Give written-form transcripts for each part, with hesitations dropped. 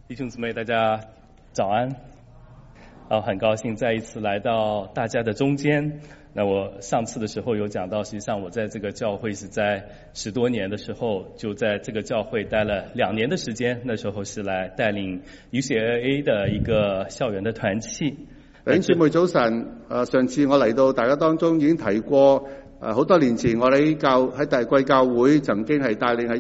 弟兄姊妹，大家早安。很高兴再一次来到大家的中间。那我上次的时候有讲到，实际上我在这个教会是在10多年的时候，就在这个教會待了2年的時間，那時候是來帶領 UCLA 的一個校園的團契。 弟兄姊妹早晨，上次我嚟到大家當中已經提過，好多年前我哋喺大貴教會曾經係帶領喺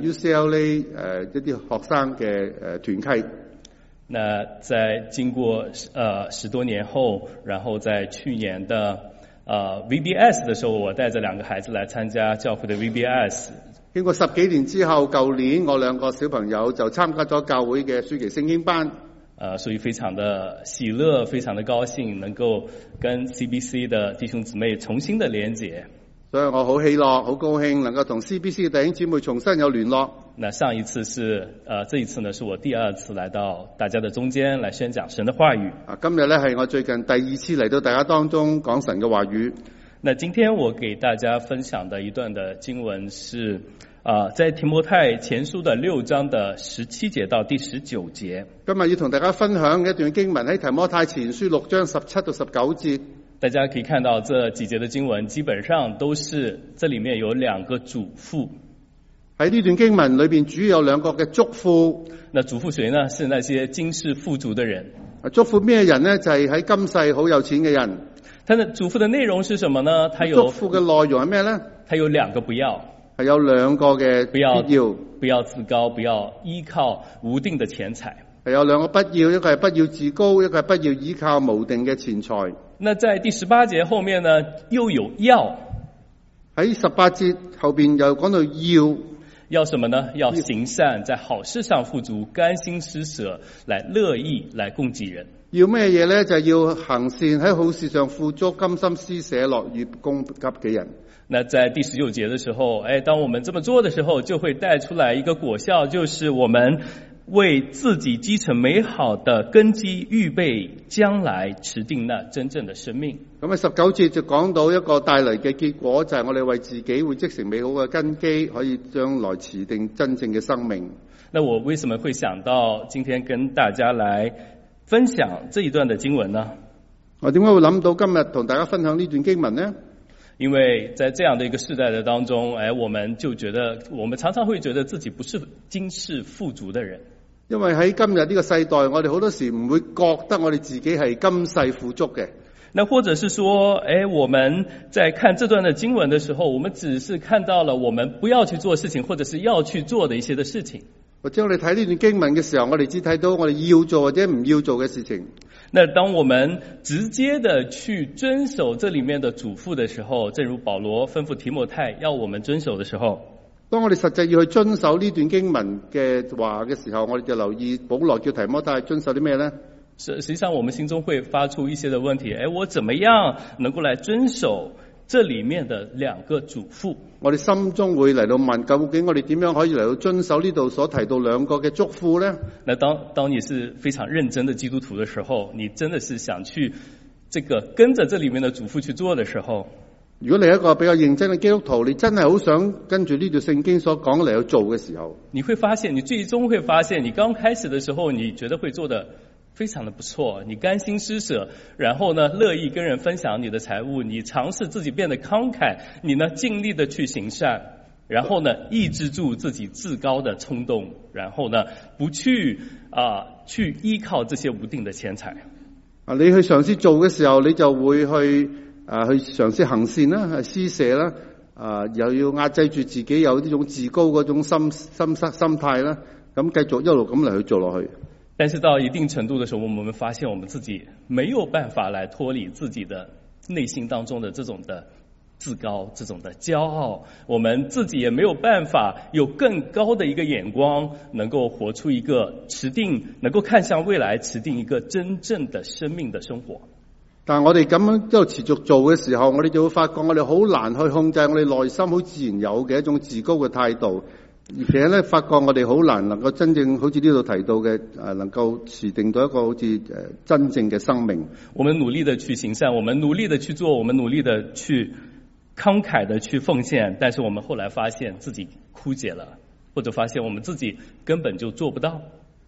UCLA 一啲學生嘅團契。 那在經過10多年後，然後在去年的VBS 的時候，我帶着2個孩子來參加教會的 VBS。 經過10幾年之後，舊年我2個小朋友就參加咗教會嘅暑期聖經班。 所以非常的喜樂，非常的高興能夠跟 CBC 的弟兄姊妹重新的連結。 所以我好喜樂，好高興能夠同 CBC 嘅弟兄姊妹重新有聯絡。 那上一次是這一次呢，是我第2次來到大家的中間來宣講神的話語。 今日呢係我最近第2次嚟到大家當中講神嘅話語。 那今天我給大家分享的一段的經文是在提摩太前書的6章的17節到第19節。 今日要同大家分享一段經文喺提摩太前書6章17到19節。 大家可以看到這幾節的經文基本上都是這裡面有2個囑咐。 喺呢段經文裏邊主要有2個嘅囑咐。 那囑咐誰呢？是那些今世富足的人。 囑咐咩人呢？就係喺今世好有錢嘅人。 他的囑咐的內容是什麼呢？他有囑咐嘅內容係咩呢？ 他有2個不要。 係有2個嘅必要。 不要自高，不要依靠無定的錢財。 係有2個不要，一個係不要自高，一個係不要依靠無定嘅錢財。 那在第18節後面呢，又有要。 喺18節後邊又講到要什麼呢？要行善，在好事上富足，甘心施捨，來樂意來供給人。 要咩嘢呢？就係要行善，喺好事上富足，甘心施捨，樂意供給人。 那在第19節的時候，當我們這麼做的時候，就會帶出來一個果效，就是我們為自己積成美好的根基，預備將來持定那真正的生命。 咁喺19節就講到一個帶嚟嘅結果，就係我哋為自己會積成美好嘅根基，可以將來持定真正嘅生命。 那我為什麼會想到今天跟大家來分享這一段的經文呢？ 我點解會諗到今日同大家分享呢段經文呢？ 因為在這樣的一個世代的當中，我們常常會覺得自己不是今世富足的人。 因為喺今日呢個世代，我哋好多時唔會覺得我哋自己係今世富足嘅。 那或者是說，我們在看這段的經文的時候，我們只是看到了我們不要去做事情，或者是要去做的一些的事情。 或者我哋睇呢段經文嘅時候，我哋只睇到我哋要做或者唔要做嘅事情。 那當我們直接的去遵守這裡面的囑咐的時候，正如保羅吩咐提摩太要我們遵守的時候， 當我哋實際要去遵守呢段經文嘅話嘅時候，我哋就留意保羅叫提摩太遵守啲咩呢？ 實際上我們心中會發出一些的問題，我怎麼樣能夠來遵守這裡面的2個囑咐？ 我哋心中會嚟到問，究竟我哋點樣可以嚟到遵守呢度所提到2個嘅囑咐呢？那當你是非常認真的基督徒的時候，你真的是想去這個跟着這裡面的囑咐去做的時候， 如果你係一個比較認真嘅基督徒，你真係好想跟住呢段聖經所講嚟去做嘅時候， 你會發現，你最終會發現，你剛開始的時候，你覺得會做得非常的不錯，你甘心施捨，然後呢，樂意跟人分享你的財物，你嘗試自己變得慷慨，你呢盡力的去行善，然後呢抑制住自己自高的衝動，然後呢不去依靠這些無定的錢財。 你去嘗試做嘅時候，你就會去嘗試行善啦，施捨啦，又要壓制住自己有呢種自高嗰種心態啦，咁繼續一路咁嚟去做落去。 但是到一定程度的時候，我們發現我們自己沒有辦法來脫離自己的內心當中的這種的自高，這種的驕傲，我們自己也沒有辦法有更高的一個眼光，能夠活出一個持定，能夠看向未來，持定一個真正的生命的生活。 但係我哋咁樣一路持續做嘅時候，我哋就會發覺我哋好難去控制我哋內心好自然有嘅一種自高嘅態度。而且咧，發覺我哋好難能夠真正好似呢度提到嘅，能夠持定到一個好似真正嘅生命。 我們努力的去行善，我們努力的去做，我們努力的去慷慨的去奉獻，但是我們後來發現自己枯竭了，或者發現我們自己根本就做不到。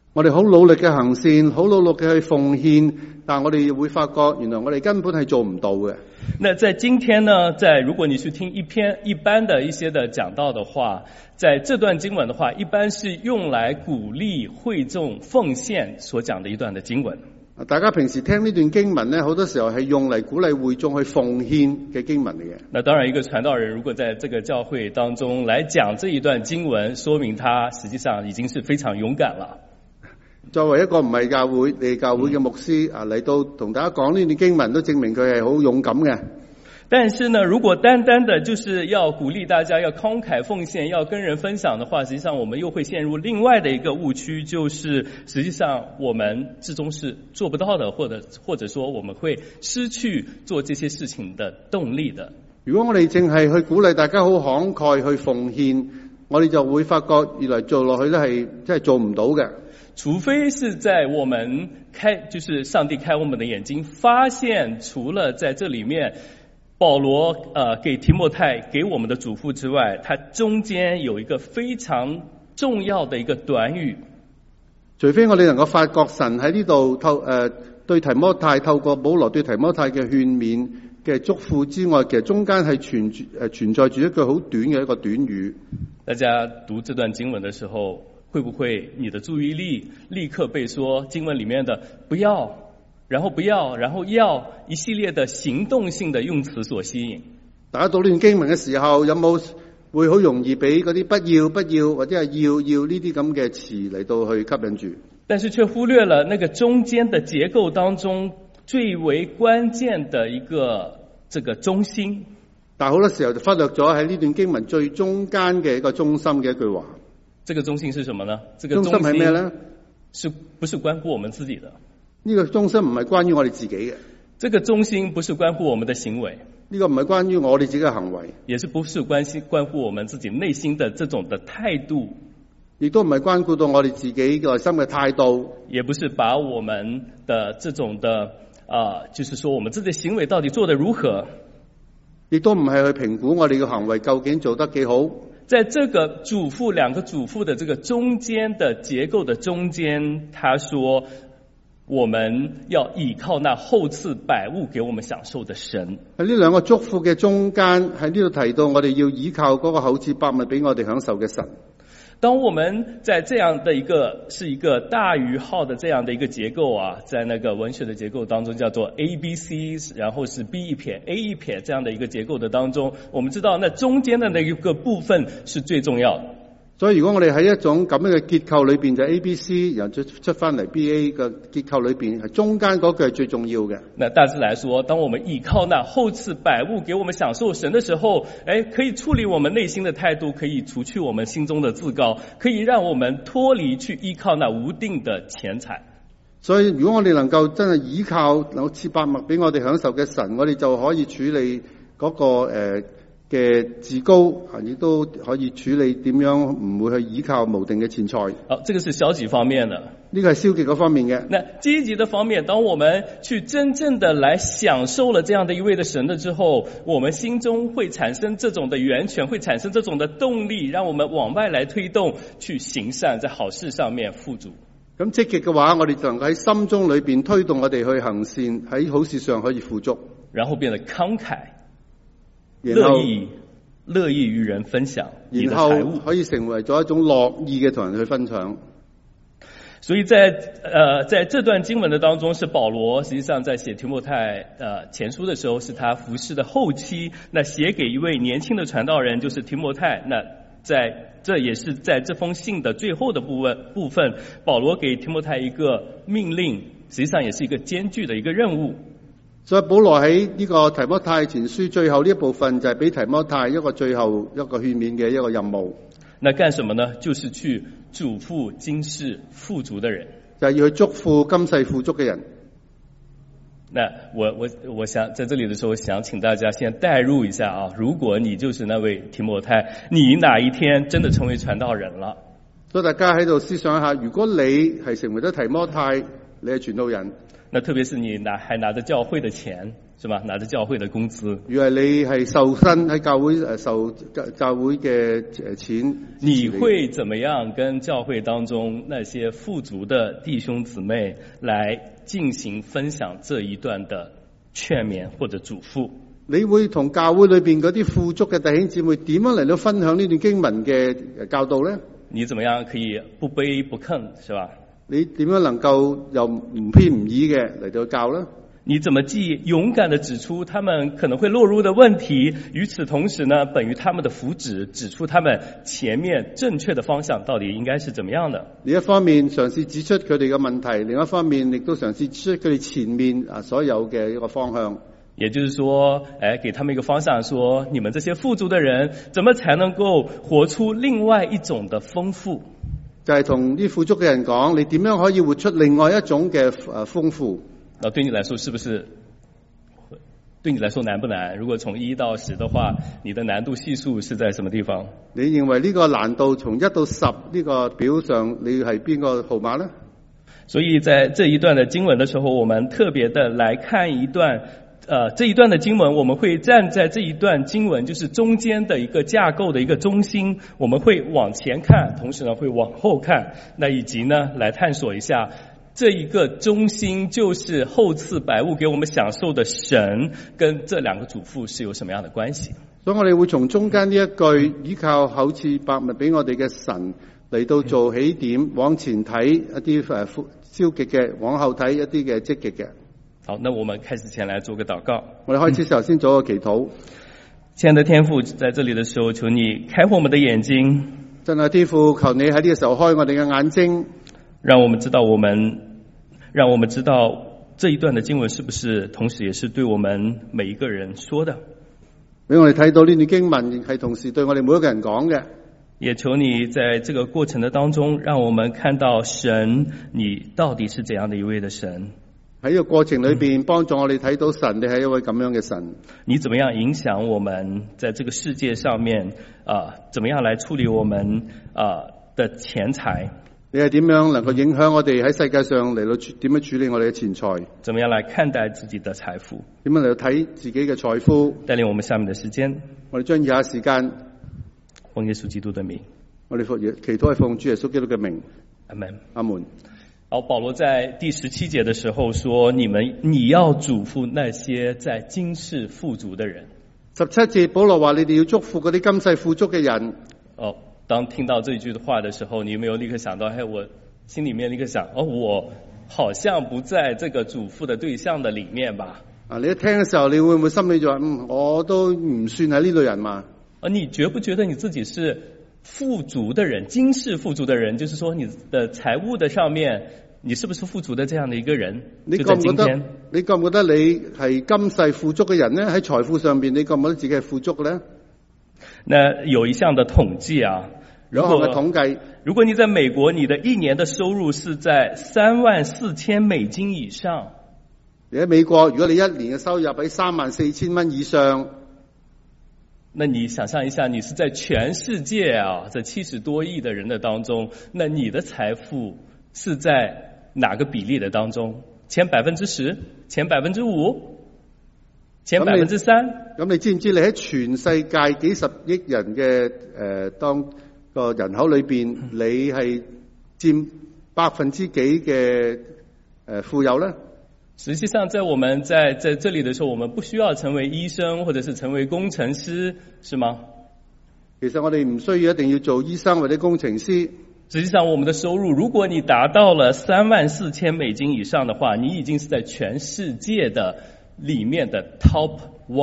我哋好努力嘅行善，好努力嘅去奉獻，但我哋會發覺原來我哋根本係做唔到嘅。 那在今天呢，如果你去聽一般的一些的講道的話，在這段經文的話，一般是用來鼓勵會眾奉獻所講的一段的經文。 大家平時聽呢段經文呢，好多時候係用嚟鼓勵會眾去奉獻嘅經文嚟嘅。 那當然，一個傳道人如果在這個教會當中來講這一段經文，說明他實際上已經是非常勇敢了。 作為一個唔係教會嘅牧師嚟到同大家講呢段經文，都證明佢係好勇敢嘅。 但是呢，如果單單的就是要鼓勵大家要慷慨奉獻，要跟人分享的話，實際上我們又會陷入另外的一個誤區，就是實際上我們至終是做不到的，或者說我們會失去做這些事情的動力的。 如果我哋淨係去鼓勵大家好慷慨去奉獻，我哋就會發覺原來做落去咧係真係做唔到嘅。 除非是在我們就是上帝開我們的眼睛，發現除了在這裡面保羅給提摩太給我們的囑咐之外，它中間有一個非常重要的一個短語。 除非我哋能夠發覺神喺呢度對提摩太透過保羅對提摩太嘅勸勉嘅囑咐之外，其實中間係存在住一句好短嘅一個短語。 大家讀這段經文的時候，會不會你的注意力立刻被說經文裡面的不要，然後不要，然後要一系列的行動性的用詞所吸引？ 大家讀呢段經文嘅時候，有冇會好容易俾嗰啲不要或者係要呢啲咁嘅詞嚟到去吸引住？但是卻忽略了那個中間的結構當中最為關鍵的一個這個中心。但係好多時候就忽略咗喺呢段經文最中間嘅一個中心嘅一句話。這個中心是什麼呢？這個中心係咩呢？是不是關乎我們自己的？呢個中心唔係關於我哋自己嘅。這個中心不是關乎我們的行為。呢個唔係關於我哋自己嘅行為，也是不是關乎我們自己內心的這種的態度，亦都唔係關乎到我哋自己內心嘅態度，也不是把我們的這種的就是說我們自己的行為到底做得如何，亦都唔係去評估我哋嘅行為究竟做得幾好。在這個兩個囑咐的這個中間的結構的中間，他說我們要倚靠那厚賜百物給我們享受的神。喺呢兩個囑咐嘅中間，喺呢度提到我哋要倚靠嗰個厚賜百物俾我哋享受嘅神。當我們在這樣的是一個大於號的這樣的一個結構在那個文學的結構當中叫做 ABC， 然後是 B 一撇 A 一撇這樣的一個結構的當中，我們知道那中間的那一個部分是最重要的。所以如果我哋喺一種咁樣嘅結構裏邊，就 ABC 然後出翻嚟 BA 嘅結構裏邊，係中間嗰句係最重要嘅。那大致來說，當我們倚靠那厚賜百物給我們享受神的時候，可以處理我們內心的態度，可以除去我們心中的自高，可以讓我們脫離去依靠那無定的錢財。所以如果我哋能夠真係依靠厚賜百物俾我哋享受嘅神，我哋就可以處理嗰個嘅自高，亦都可以處理點樣唔會去依靠無定嘅錢財。好，這個是消極方面的。呢個係消極嗰方面嘅。那積極的方面，當我們去真正的來享受了這樣的一位的神了之後，我們心中會產生這種的源泉，會產生這種的動力，讓我們往外來推動，去行善，在好事上面富足。咁積極嘅話，我哋就能夠喺心中裏邊推動我哋去行善，喺好事上可以富足，然後變得慷慨。樂意與人分享你的財物，可以成為咗一種樂意嘅同人去分享。所以在這段經文的當中，是保羅實際上在寫提摩太前書的時候，是他服事的後期，那寫給一位年輕的傳道人，就是提摩太。那這也是在這封信的最後的部分，保羅給提摩太一個命令，實際上也是一個艱巨的一個任務。所以保羅喺呢個提摩太前書最後呢一部分，就係俾提摩太一個最後一個勸勉嘅一個任務。那幹什麼呢？就是去囑咐今世富足的人，就係要去囑咐今世富足嘅人。那我想在這裡的時候，想請大家先代入一下如果你就是那位提摩太，你哪一天真的成為傳道人了？所以大家喺度思想一下，如果你係成為咗提摩太，你係傳道人。那特別是你還拿着教會的錢， 是吧？拿着教會的工資。 如果你係受薪喺教會受教會嘅錢， 你會怎麼樣跟教會當中那些富足的弟兄姊妹來進行分享這一段的勸勉或者囑咐？ 你會同教會裏邊嗰啲富足嘅弟兄姊妹點樣嚟到分享呢段經文嘅教導呢？ 你怎麼樣可以不卑不亢，是吧？ 你點樣能夠又唔偏唔倚嘅嚟到教呢？ 你怎麼既勇敢地指出他們可能會落入的問題，與此同時呢，本於他們的福祉，指出他們前面正確的方向到底應該是怎麼樣的？ 另一方面嘗試指出佢哋嘅問題，另一方面亦都嘗試指出佢哋前面所有嘅一個方向。 也就是說，給他們一個方向，說你們這些富足的人，怎麼才能夠活出另外一種的豐富？ 就係同啲富足嘅人講，你點樣可以活出另外一種嘅豐富？ 那對你來說，是不是對你來說難不難？如果從1到10的話，你的難度係數是在什麼地方？ 你認為呢個難度從1到10呢個表上，你係邊個號碼呢？ 所以在這一段的經文的時候，我們特別的來看一段。這一段的經文，我們會站在這一段經文就是中間的一個架構的一個中心，我們會往前看，同時呢會往後看，那以及呢來探索一下這一個中心就是厚賜百物給我們享受的神，跟這兩個囑咐是有什麼樣的關係？ 所以我哋會從中間呢一句依靠厚賜百物俾我哋嘅神嚟到做起點，往前睇一啲消極嘅，往後睇一啲嘅積極嘅。 好，那我們開始前來做個禱告。 我哋開始時候先做個祈禱。 親愛的天父，在這裡的時候，求你開闊我們的眼睛。 真係天父，求你喺呢個時候開我哋嘅眼睛， 讓我們知道這一段的經文是不是同時也是對我們每一個人說的。 俾我哋睇到呢段經文係同時對我哋每一個人講嘅。 也求你在這個過程的當中，讓我們看到神，你到底是怎樣的一位的神。 喺呢個過程裏邊，幫助我哋睇到神，你係一位咁樣嘅神。 你怎麼樣影響我們在這個世界上面怎麼樣來處理我們的錢財？ 你係點樣能夠影響我哋喺世界上嚟到點樣處理我哋嘅錢財？ 怎麼樣來看待自己的財富？ 點樣嚟到睇自己嘅財富？ 帶領我們下面的時間， 我哋將以下時間奉耶穌基督的名， 我哋祈禱係奉主耶穌基督嘅名。 阿門。 阿門。 好，保羅在第17節的時候說：你要囑咐那些在今世富足的人。 17節保羅話：你哋要祝福嗰啲今世富足嘅人。 當聽到這一句的話的時候，你有沒有立刻想到？我心裡面立刻想：我好像不在這個囑咐的對象的裡面吧？ 你一聽嘅時候，你會唔會心裏就話：我都唔算係呢類人嘛？ 你覺不覺得你自己是富足的人，今世富足的人，就是說你的財務的上面，你是不是富足的這樣的一個人？ 你覺唔覺得你係今世富足嘅人呢？喺財富上邊，你覺唔覺得自己係富足嘅呢？ 那有一項的統計啊， 有一項嘅統計，如果你在美國，你的一年的收入是在$34,000美金以上。 你喺美國，如果你一年嘅收入喺$34,000蚊以上。 那你想象一下，你是在全世界這70多億的人的當中，那你的財富是在哪個比例的當中？前10%？前5%？前3%？ 咁你知唔知你喺全世界幾十億人嘅當個人口裏邊，你係佔%幾嘅富有呢？ 實際上，在我們在這裡的時候，我們不需要成為醫生，或者是成為工程師，是嗎？ 其實我哋唔需要一定要做醫生或者工程師。 實際上，我們的收入，如果你達到了$34,000美金以上的話，你已經是在全世界的裡面的 top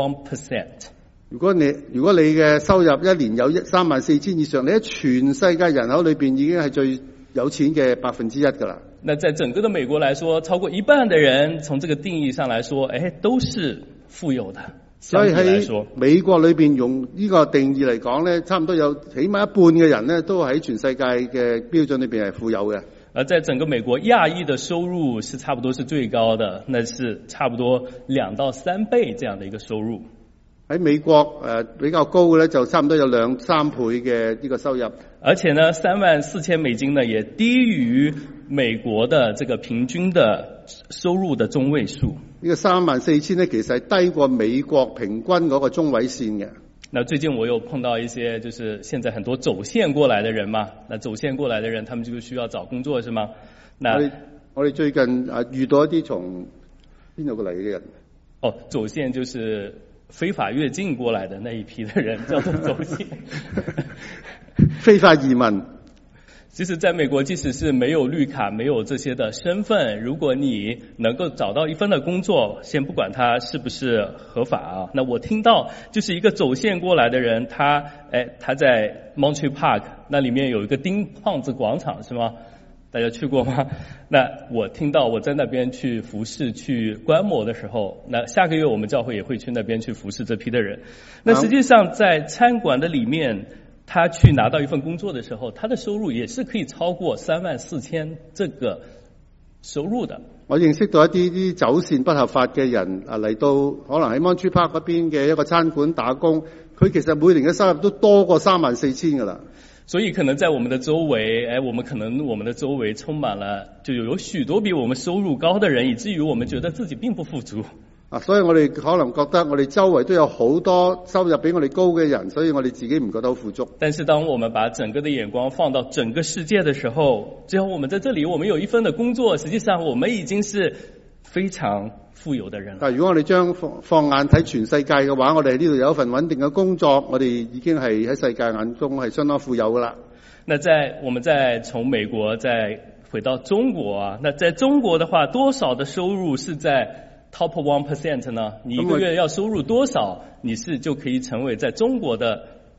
1%。 如果你嘅收入一年有34,000以上，你喺全世界人口裏邊已經係最有錢嘅1%㗎啦。 那在整個的美國來說，超過一半的人從這個定義上來說，都是富有的。 所以喺美國裏邊用呢個定義嚟講咧，差唔多有起碼一半嘅人咧，都喺全世界嘅標準裏邊係富有嘅。 而在整個美國，亞裔的收入是差不多是最高的，那是差不多2到3倍這樣的一個收入。 喺美國比較高嘅咧，就差唔多有2-3倍嘅呢個收入。 而且呢，$34,000美金呢，也低於美國的這個平均的收入的中位數。 呢個34000咧，其實係低過美國平均嗰個中位線嘅。 那最近我有碰到一些，就是現在很多走線過來的人嘛，那走線過來的人，他們就需要找工作，是嗎？那我哋最近遇到一啲從邊度過嚟嘅人。 哦，走線就是非法越境過來的那一批的人，叫做走線。 非法移民。 其實在美國，即使是沒有綠卡，沒有這些的身份，如果你能夠找到一份的工作，先不管他是不是合法啊。那我聽到就是一個走線過來的人，他在 Monterey Park 那裡面有一個丁胖子廣場，是嗎？大家去過嗎？那我聽到我在那邊去服侍去觀摩的時候，那下個月我們教會也會去那邊去服侍這批的人。那實際上在餐館的裡面，他去拿到一份工作的時候，他的收入也是可以超過34000這個收入的。 我認識到一啲走線不合法嘅人嚟到可能喺 Monterey Park 嗰邊嘅一個餐館打工，佢其實每年嘅收入都多過34000㗎啦。 所以可能在我們的周圍，我們的周圍充滿了就有許多比我們收入高的人，以至於我們覺得自己並不富足。 所以我哋可能覺得我哋周圍都有好多收入比我哋高嘅人，所以我哋自己唔覺得好富足。 但是當我們把整個的眼光放到整個世界的時候，只要我們在這裡，我們有一份的工作，實際上我們已經是非常富有的人了。 但如果我哋將放眼睇全世界嘅話，我哋呢度有一份穩定嘅工作，我哋已經係喺世界眼中係相當富有㗎啦。 那我們再從美國再回到中國啊，那在中國的話，多少的收入是在Top 1% 呢？你一個月要收入多少，你就可以成為在中國的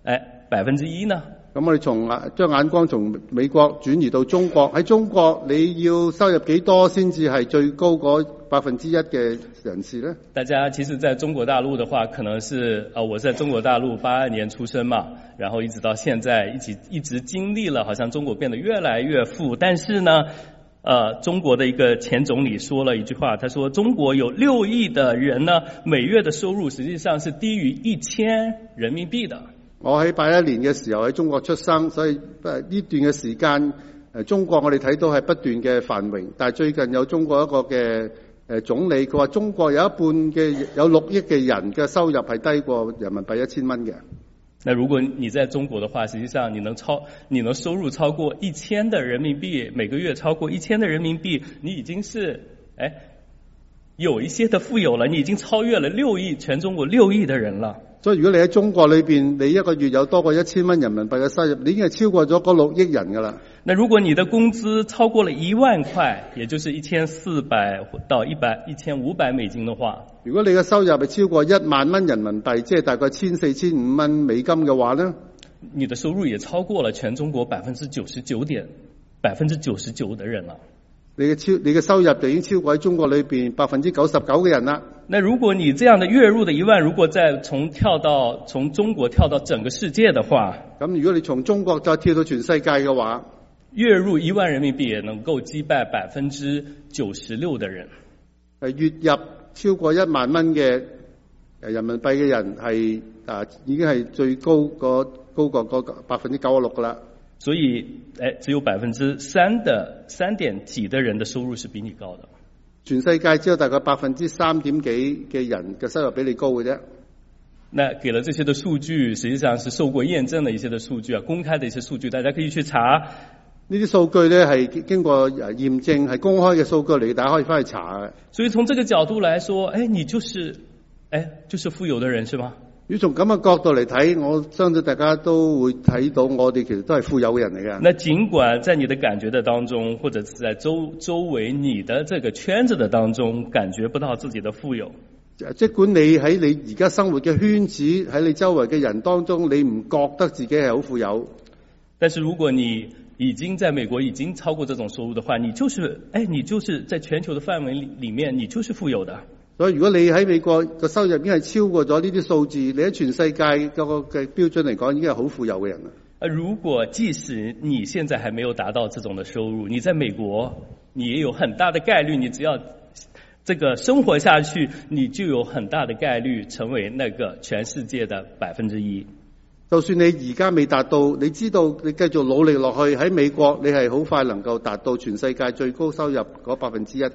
1%呢？ 咁我哋將眼光從美國轉移到中國，喺中國你要收入幾多先至係最高嗰1%嘅人士呢？ 大家其實在中國大陸的話，可能是我在中國大陸82年出生嘛，然後一直到現在一直經歷了，好像中國變得越來越富，但是呢中國的一個前總理說了一句話，他說中國有6億的人呢，每月的收入實際上是低於1000人民幣的。 我喺81年嘅時候喺中國出生，所以呢段嘅時間中國我哋睇到係不斷嘅繁榮，但係最近有中國一個嘅總理，佢話中國有一半嘅有6億嘅人嘅收入係低過人民幣1000蚊嘅。 那如果你在中國的話，實際上你能收入超過1000的人民幣，每個月超過1000的人民幣，你已經是有一些的富有了，你已經超越了全中國6億的人了。 所以如果你喺中國裏邊，你一個月有多過1000蚊人民幣嘅收入，你已經係超過咗嗰6億人㗎啦。 那如果你的工資超過了1萬塊，也就是1400到1500美金的話， 如果你嘅收入係超過1萬蚊人民幣，即係大概1400-1500蚊美金嘅話呢， 你的收入也超過了全中國99%的人了。 你嘅收入就已經超過喺中國裏邊99%嘅人啦。 那如果你這樣的月入的1萬，如果再從中國跳到整個世界的話， 咁如果你從中國再跳到全世界嘅話， 月入1萬人民幣也能夠擊敗96%的人。 月入超過1萬蚊嘅人民幣嘅人係已經係最高過96%噶啦。 所以只有3點幾的人的收入是比你高的。 全世界只有大概3點幾嘅人嘅收入比你高嘅啫。 那給了這些的數據，實際上是受過驗證的一些的數據啊，公開的一些數據，大家可以去查。 呢啲數據呢係經過驗證，係公開嘅數據嚟，大家可以翻去查嘅。 所以從這個角度來說，你就是富有的人，是嗎？ 如果從咁嘅角度嚟睇，我相信大家都會睇到我哋其實都係富有嘅人嚟嘅。 那儘管在你的感覺的當中，或者是在周圍你的這個圈子的當中，感覺不到自己的富有。 即管你喺你而家生活嘅圈子，喺你周圍嘅人當中，你唔覺得自己係好富有。 但是如果你已經在美國已經超過這種收入的話，你就是在全球的範圍裡面，你就是富有的。 所以如果你喺美國嘅收入已經係超過咗呢啲數字，你喺全世界嘅標準嚟講，已經係好富有嘅人啦。 如果即使你現在還沒有達到這種的收入，你在美國，你也有很大的概率，你只要這個生活下去，你就有很大的概率成為那個全世界的1%。 就算你而家未達到，你知道你繼續努力落去，喺美國你係好快能夠達到全世界最高收入嗰1%嘅。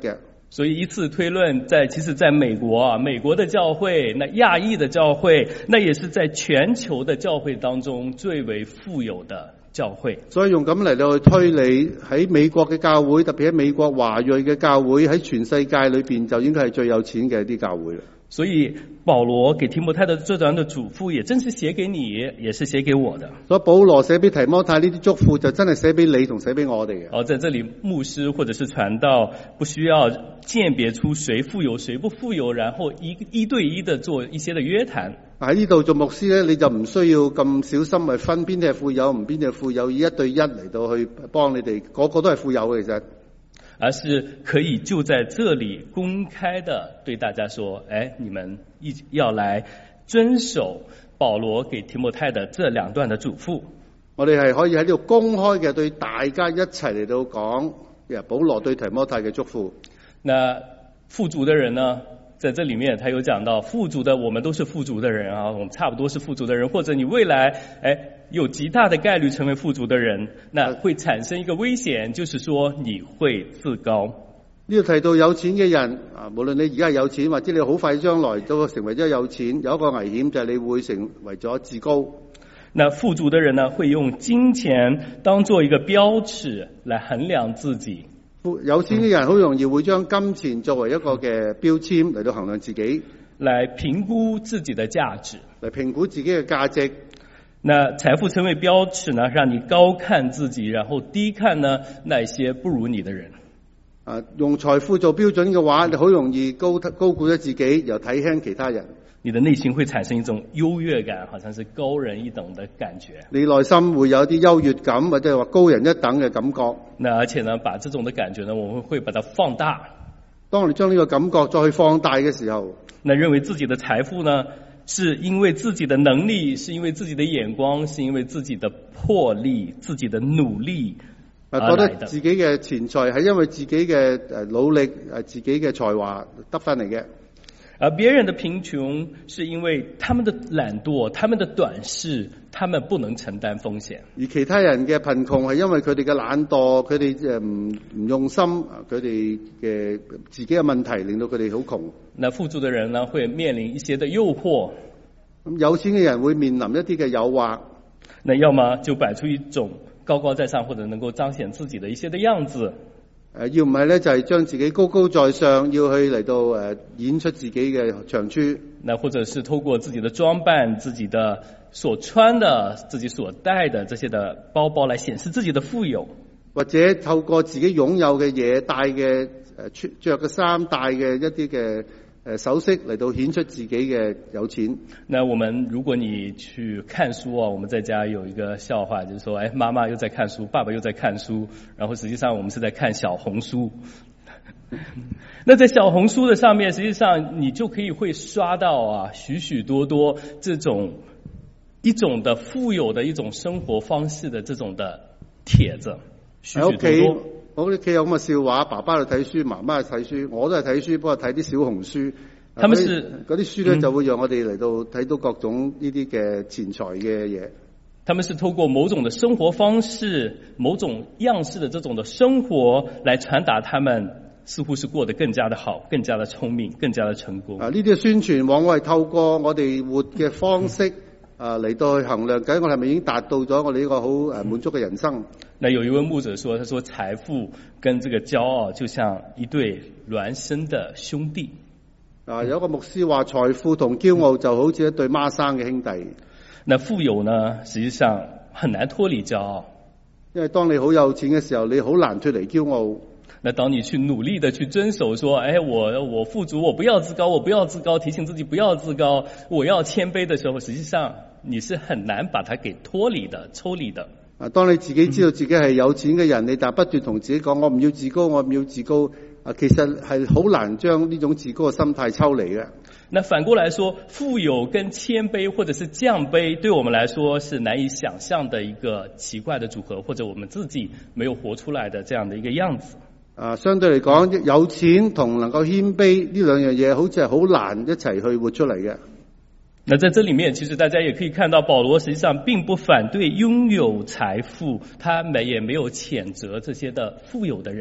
所以以此推论，其实在美国美国的教会，那亚裔的教会，那也是在全球的教会当中最为富有的教會。 所以用咁嚟到去推理，喺美國嘅教會，特別喺美國華裔嘅教會，喺全世界裏邊就應該係最有錢嘅一啲教會啦。 所以保羅給提摩太的這段的囑咐，也正是寫給你，也是寫給我的。 所以保羅寫俾提摩太呢啲囑咐，就真係寫俾你同寫俾我哋嘅。 在這裡牧師或者是傳道，不需要鑑別出誰富有誰不富有，然後一對一的做一些的約談。 喺呢度做牧師咧，你就唔需要咁小心去分邊啲係富有，唔邊啲係富有，以一對一嚟到去幫你哋，個個都係富有嘅其實。 而是可以就在這裡公開的對大家說，你們要來遵守保羅給提摩太的這兩段的囑咐。 我哋係可以喺呢度公開嘅對大家一齊嚟到講，保羅對提摩太嘅囑咐。 那富足的人呢，在這裡面他有講到，富足的我們都是富足的人我們差不多是富足的人，或者你未來有極大的概率成為富足的人，那會產生一個危險，就是說你會自高。 呢度提到有錢嘅人無論你而家有錢，或者你好快將來都成為咗有錢，有一個危險就係你會成為咗自高。 那富足的人呢，會用金錢當做一個標尺來衡量自己。 有錢嘅人好容易會將金錢作為一個嘅標籤嚟到衡量自己， 來評估自己的價值， 嚟評估自己嘅價值。 那財富成為標尺呢，讓你高看自己，然後低看呢那些不如你的人。 用財富做標準嘅話，你好容易高估咗自己，又睇輕其他人。 你的內心會產生一種優越感，好像是高人一等的感覺。 你內心會有啲優越感，或者話高人一等嘅感覺。 那而且呢，把這種的感覺呢，我們會把它放大。 當我哋將呢個感覺再去放大嘅時候， 那認為自己的財富呢，是因為自己的能力，是因為自己的眼光，是因為自己的魄力，自己的努力而來的。覺得自己嘅錢財係因為自己嘅努力自己嘅才華得返嚟嘅。 而別人的貧窮是因為他們的懶惰，他們的短視，他們不能承擔風險。 而其他人嘅貧窮係因為佢哋嘅懶惰，佢哋唔用心，佢哋嘅自己嘅問題令到佢哋好窮。 那富足的人呢，會面臨一些的誘惑。 咁有錢嘅人會面臨一啲嘅誘惑。 那要麼就擺出一種高高在上，或者能夠彰顯自己的一些的樣子。 要唔係咧，就係將自己高高在上，要去嚟到演出自己嘅長處。 那或者是透過自己的裝扮、自己的所穿的、自己所帶的這些的包包來顯示自己的富有， 或者透過自己擁有嘅嘢、帶嘅着嘅衫、帶嘅一啲嘅首飾嚟到顯出自己嘅有錢。 那我們如果你去看書我們在家有一個笑話，就是說媽媽又在看書，爸爸又在看書，然後實際上我們是在看小紅書。那在小紅書的上面，實際上你就可以會刷到許許多多這種一種的富有的一種生活方式的這種的帖子，許許多多。 我屋企有咁嘅笑話，爸爸喺度睇書，媽媽喺度睇書，我都係睇書，不過睇啲小紅書。 他們是嗰啲書咧就會讓我哋嚟到睇到各種呢啲嘅錢財嘅嘢。 他們是透過某種的生活方式、某種樣式的這種的生活來傳達他們似乎是過得更加的好、更加的聰明、更加的成功。 呢啲嘅宣傳往往係透過我哋活嘅方式嚟到去衡量緊我係咪已經達到咗我哋呢個好滿足嘅人生。 那有一位牧者說，他說財富跟這個驕傲就像一對孿生的兄弟。 有一個牧師話，財富同驕傲就好似一對孖生嘅兄弟。 那富有呢，實際上很難脫離驕傲， 因為當你好有錢嘅時候，你好難脫離驕傲。 那當你去努力的去遵守說，我富足，我不要自高，我不要自高，提醒自己不要自高，我要謙卑的時候，實際上你是很難把它給脫離的、抽離的。 當你自己知道自己係有錢嘅人，你但不斷同自己講，我唔要自高，我唔要自高。其實係好難將呢種自高嘅心態抽離嘅。 那反過來說，富有跟謙卑或者是降卑，對我們來說是難以想象的一個奇怪的組合，或者我們自己沒有活出來的這樣的一個樣子。 相對嚟講，有錢同能夠謙卑呢兩樣嘢，好似係好難一齊去活出嚟嘅。 那在這裡面，其實大家也可以看到，保羅實際上並不反對擁有財富，他也沒有譴責這些的富有的人。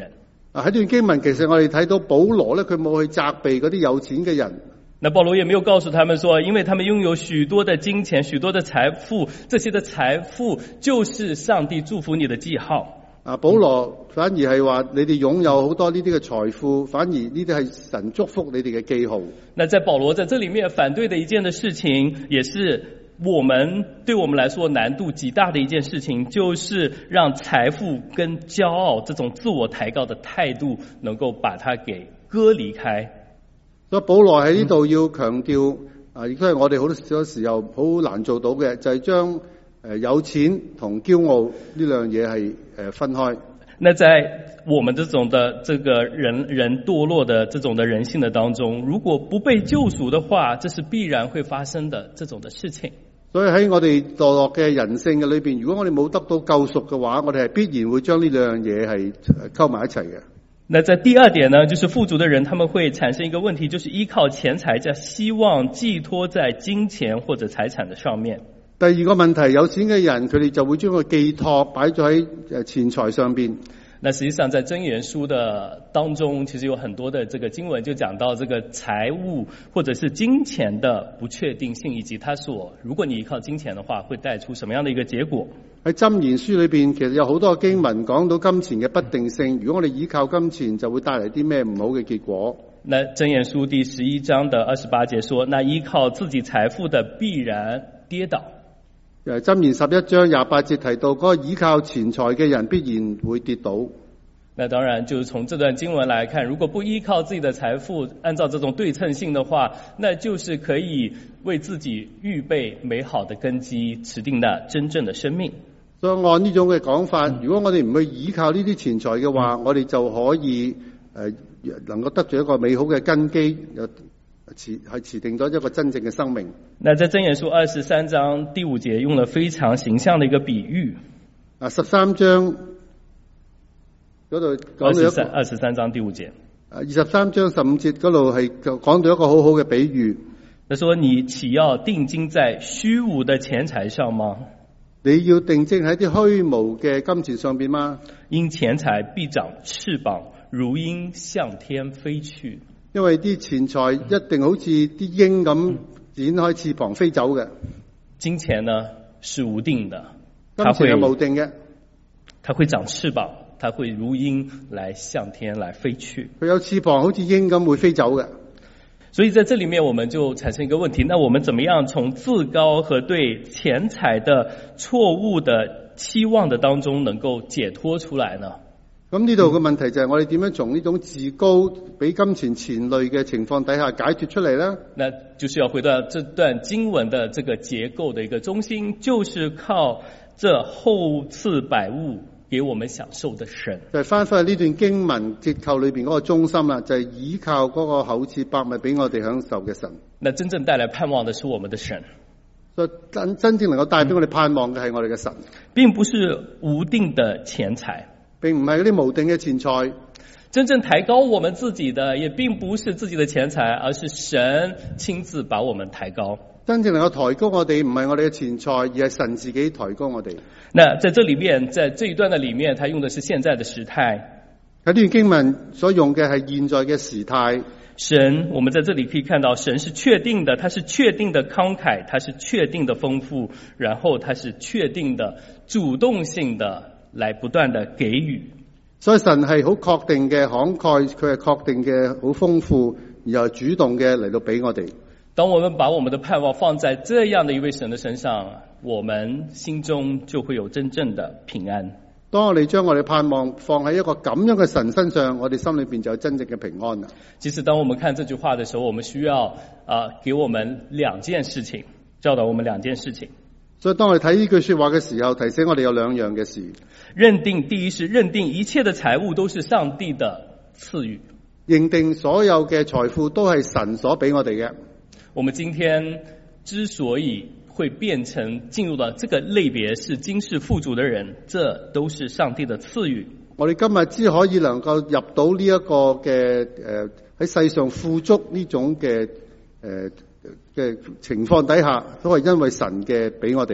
喺段經文，其實我哋睇到保羅咧，佢冇去責備嗰啲有錢嘅人。 那保羅也沒有告訴他們說，因為他們擁有許多的金錢、許多的財富，這些的財富就是上帝祝福你的記號。 保羅反而係話你哋擁有好多呢啲嘅財富，反而呢啲係神祝福你哋嘅記號。 那在保羅在這裏面反對的一件的事情，也是對我們來說難度極大的一件事情，就是讓財富跟驕傲這種自我抬高的態度能夠把它給割離開。 所以保羅喺呢度要強調，亦都係我哋好多時候好難做到嘅，就係將有錢同驕傲呢兩樣嘢係分開。 那在我們這種的這個人墮落的這種的人性的當中，如果不被救贖的話，這是必然會發生的這種的事情。 所以喺我哋墮落嘅人性嘅裏邊，如果我哋冇得到救贖嘅話，我哋係必然會將呢兩樣嘢係溝埋一齊嘅。 那在第二點呢，就是富足的人他們會產生一個問題，就是依靠錢財，將希望寄託在金錢或者財產的上面。 第二個問題，有錢嘅人佢哋就會將個寄託擺咗喺錢財上邊。 那實際上在箴言書的當中，其實有很多的這個經文就講到這個財務或者是金錢的不確定性，以及它如果你依靠金錢的話，會帶出什麼樣的一個結果。喺箴言書裏邊，其實有好多經文講到金錢嘅不定性。如果我哋依靠金錢，就會帶嚟啲咩唔好嘅結果。 那箴言書第11章的28節說，那依靠自己財富的必然跌倒。 箴言11章28節提到，嗰個依靠錢財嘅人必然會跌倒。 那當然就是從這段經文來看，如果不依靠自己的財富，按照這種對稱性的話，那就是可以為自己預備美好的根基，持定那真正的生命。 所以按呢種嘅講法，如果我哋唔去依靠呢啲錢財嘅話，我哋就可以能夠得到一個美好嘅根基，持定咗一個真正嘅生命。 那在箴言書23章第5節用了非常形象的一個比喻。 13章嗰度講到一個 23章第5節。 23章15節嗰度係講到一個好好嘅比喻。 他說：你豈要定睛在虛無的錢財上嗎？ 你要定睛喺啲虛無嘅金錢上邊嗎？ 因錢財必長翅膀，如鷹向天飛去。 因為啲錢財一定好似啲鷹咁展開翅膀飛走嘅。 金錢呢是無定的， 金錢係無定嘅， 它會長翅膀，它會如鷹來向天來飛去。 佢有翅膀，好似鷹咁會飛走嘅。 所以在這裡面我們就產生一個問題，那我們怎麼樣從自高和對錢財的錯誤的期望的當中能夠解脫出來呢？咁呢度嘅問題就係我哋點樣從呢種自高俾金錢纏累嘅情況底下解脫出嚟呢？ 那就是要回到這段經文的這個結構的一個中心，就是靠這厚賜百物給我們享受的神。 就係翻返去呢段經文結構裏邊嗰個中心啦，就係依靠嗰個厚賜百物俾我哋享受嘅神。 那真正帶來盼望的是我們的神。 所以真正能夠帶俾我哋盼望嘅係我哋嘅神，並不是無定的錢財。 並唔係嗰啲無定嘅錢財， 真正抬高我們自己的，也並不是自己的錢財，而是神親自把我們抬高。 真正能夠抬高我哋，唔係我哋嘅錢財，而係神自己抬高我哋。 那在這裡面，在這一段的裡面，他用的是現在的時態。 喺呢段經文所用嘅係現在嘅時態。 神，我們在這裡可以看到，神是確定的，他是確定的慷慨，他是確定的豐富，然後他是確定的主動性的來不斷的給予。 所以神係好確定嘅慷慨，佢係確定嘅好豐富，然後主動嘅嚟到俾我哋。 當我們把我們的盼望放在這樣的一位神的身上，我們心中就會有真正的平安。 當我哋將我哋盼望放喺一個咁樣嘅神身上，我哋心裏邊就有真正嘅平安啦。 其實當我們看這句話的時候，我們需要給我們兩件事情，教導我們兩件事情。 所以當我哋睇呢句說話嘅時候，提醒我哋有兩樣嘅事。 第一是認定一切的財物都是上帝的賜予， 認定所有嘅財富都係神所俾我哋嘅。 我們今天之所以會變成進入到這個類別是今世富足的人，這都是上帝的賜予。 我哋今日只可以能夠入到呢一個嘅喺世上富足呢種嘅情況底下，都係因為神嘅俾我哋嘅。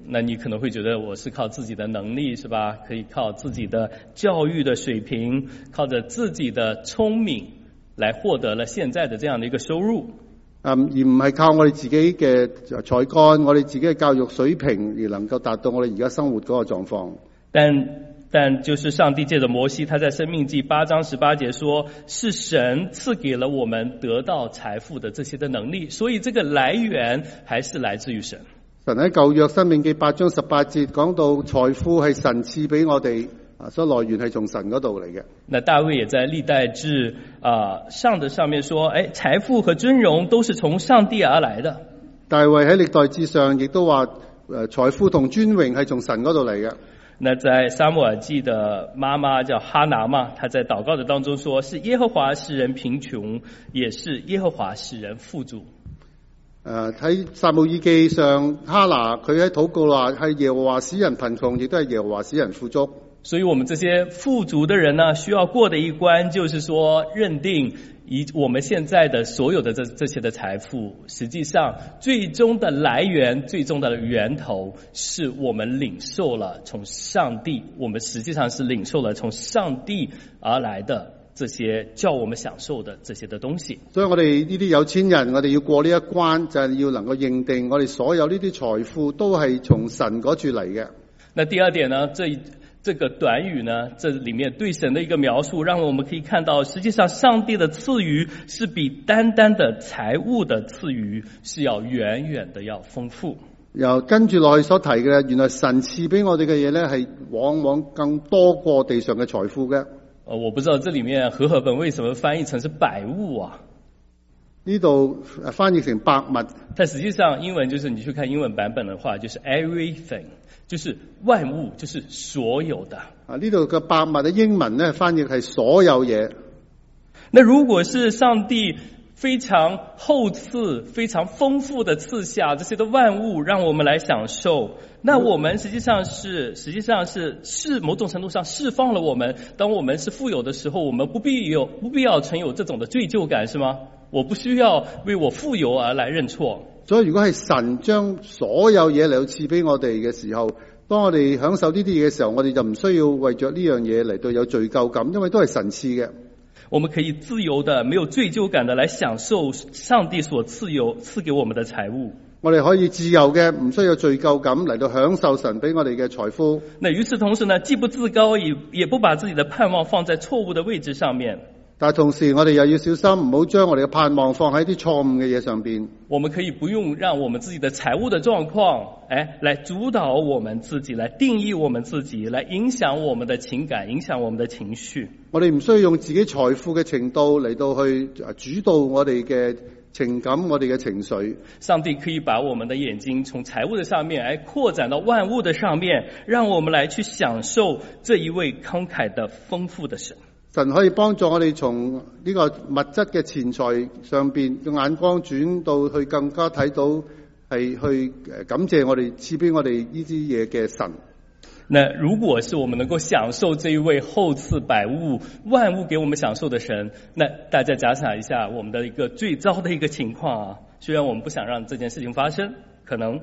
那你可能会觉得我是靠自己的能力是吧？可以靠自己的教育的水平，靠着自己的聪明来獲得了現在的這樣的一個收入。 而唔係靠我哋自己嘅才幹，我哋自己嘅教育水平而能夠達到我哋而家生活嗰個狀況。 但就是上帝借着摩西，他在申命記8章18節說，是神賜給了我們得到財富的這些的能力，所以這個來源還是來自於神。 神喺舊約申命記8章18節講到財富係神賜俾我哋，所以來源係從神嗰度嚟嘅。 那大衛也在歷代志上面說，財富和尊榮都是從上帝而來的。 大衛喺歷代志上亦都話，財富同尊榮係從神嗰度嚟嘅。 那在撒母耳記的媽媽叫哈拿嘛，她在禱告的當中說，是耶和華使人貧窮，也是耶和華使人富足。 喺撒母耳記上，哈拿佢喺禱告話，係耶和華使人貧窮，亦都係耶和華使人富足。 所以我們這些富足的人呢，需要過的一關，就是說認定我們現在的所有的這些的財富，實際上最終的來源，最終的源頭，是我們領受了從上帝，我們實際上是領受了從上帝而來的這些叫我們享受的這些的東西。 所以我哋呢啲有錢人，我哋要過呢一關，就係要能夠認定我哋所有呢啲財富都係從神嗰處嚟嘅。 那第二點呢，這個短語呢，這裡面對神的一個描述，讓我們可以看到，實際上上帝的賜予是比單單的財物的賜予是要遠遠的要豐富。 由跟住落去所提嘅，原來神賜俾我哋嘅嘢咧，係往往更多過地上嘅財富嘅。 我不知道這裡面和合本為什麼翻譯成是百物啊？ 呢度翻譯成百物， 但實際上英文就是你去看英文版本的話，就是 everything， 就是萬物，就是所有的。 呢度嘅百物嘅英文咧翻譯係所有嘢。 那如果是上帝非常厚賜、非常豐富的賜下這些的萬物，讓我們來享受，那我們實際上是某種程度上釋放了我們。當我們是富有的時候，我們不必要存有這種的罪疚感，是嗎？我不需要為我富有而來認錯。 所以如果係神將所有嘢嚟到賜俾我哋嘅時候，當我哋享受呢啲嘢嘅時候，我哋就唔需要為着呢樣嘢嚟到有罪疚感，因為都係神賜嘅。 我們可以自由的、沒有罪疚感的來享受上帝所賜給我們的財物。 我哋可以自由嘅，唔需要罪疚感嚟到享受神俾我哋嘅財富。 那與此同時呢，既不自高，也不把自己的盼望放在錯誤的位置上面。 但係同時我哋又要小心，唔好將我哋嘅盼望放喺啲錯誤嘅嘢上邊。 我們可以不用讓我們自己的財務的狀況，來主導我們自己，來定義我們自己，來影響我們的情感，影響我們的情緒。我哋唔需要用自己財富嘅程度嚟到去主導我哋嘅情感，我哋嘅情緒。 上帝可以把我們的眼睛從財務的上面，擴展到萬物的上面，讓我們來去享受這一位慷慨的豐富的神。 神可以幫助我哋從呢個物質嘅錢財上邊嘅眼光轉到去更加睇到係去感謝我哋賜俾我哋呢啲嘢嘅神。 那如果是我們能夠享受這一位厚賜百物萬物給我們享受的神，那大家假想一下我們的一個最糟的一個情況啊，雖然我們不想讓這件事情發生，可能。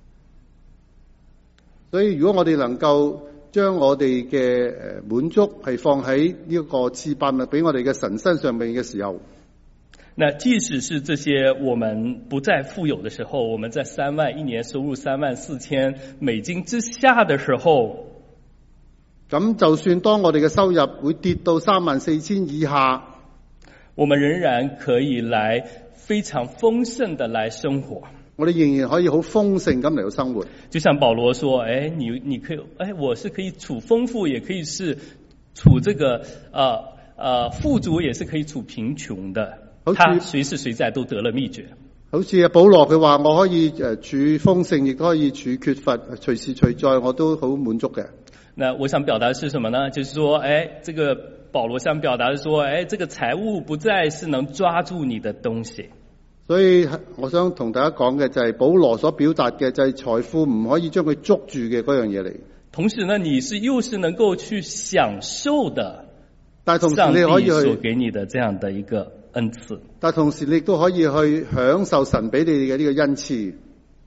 所以如果我哋能夠將我哋嘅滿足係放喺呢個賜百物俾我哋嘅神身上面嘅時候，那即使是這些我們不再富有的時候，我們在3萬一年收入34,000美金之下的時候，咁就算當我哋嘅收入會跌到34,000以下，我們仍然可以來非常豐盛的來生活。我哋仍然可以好豐盛咁嚟到生活。就像保羅說，你可以，我是可以處豐富，也可以是處這個富足，也是可以處貧窮的。他隨時隨在都得了秘訣。好似保羅佢話，我可以處豐盛，亦都可以處缺乏，隨時隨在我都好滿足嘅。那我想表達的是什麼呢？就是說，這個保羅想表達的說，這個財物不再是能抓住你的東西。所以我想同大家講嘅就係保羅所表達嘅就係財富唔可以將佢捉住嘅嗰樣嘢嚟。同時呢，你又是能夠去享受的，但同時你可以去上帝所給你的這樣的一個恩賜。但同時你都可以去享受神俾你嘅呢個恩賜。